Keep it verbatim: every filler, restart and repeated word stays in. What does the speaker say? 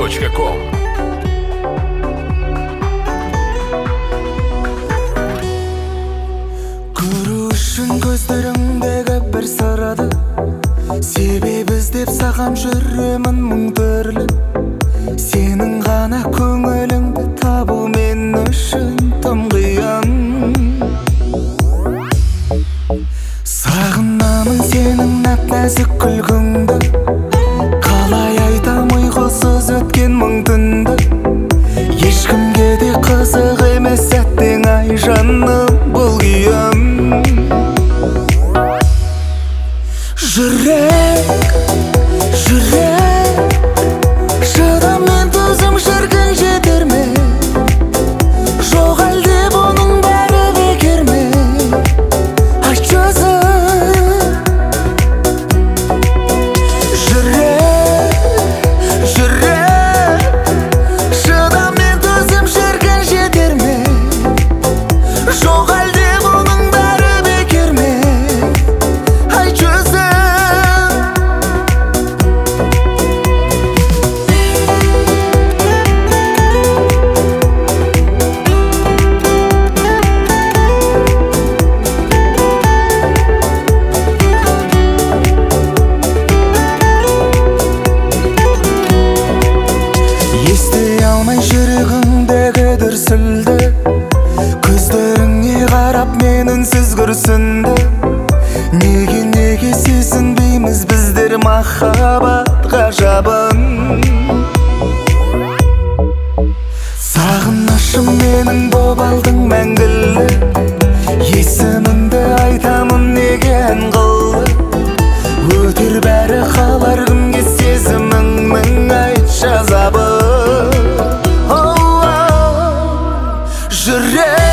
точка ком. Көру үшін көздеріңдегі бір сырады, себебі іздеп саған жүремін мың түрлі. Сенің ғана көңіліңді табу мен үшін тым қиын. Сағынамын сенің нәп-нәзік күлкіңді, қалай айтам ұйқысыз өткен мың түнді. Ешкімге де қызық емес сәттең ай жаным бұл күйім. Жүрек, жүрек, шыдам мен төзім шіркін жетер ме? Жоқ әлде бұның бәрі бекер ме? Айтшы өзің. Жүрек, жүрек, шыдам мен төзім шіркін жетер ме? Жоқ әлде бұның бәрі бекер ме? Айтшы өзің. Ести алмай жүрегімдегі дүрсілді, көздеріңе қарап мен үнсіз күрсінді. Неге неге сезінбейміз біздер махаббат ғажабын? Сағынышым менің боп алдың мәңгілі, есіміңді айтамын неге ән қылды. Өтер бәрі қалар күнге сезіміңнің айтшы азабы. Жүрек